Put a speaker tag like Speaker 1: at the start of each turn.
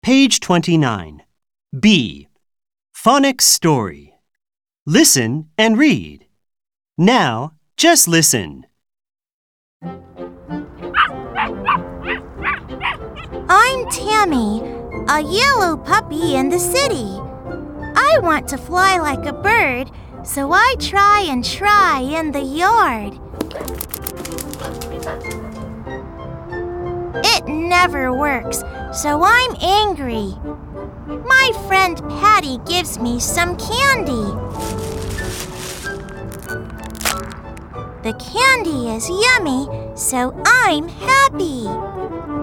Speaker 1: Page 29. B. Phonics story. Listen and read. Now, just listen.
Speaker 2: I'm Tammy, a yellow puppy in the city. I want to fly like a bird, so I try and try in the yard. It never works, so I'm angry. My friend Patty gives me some candy. The candy is yummy, so I'm happy.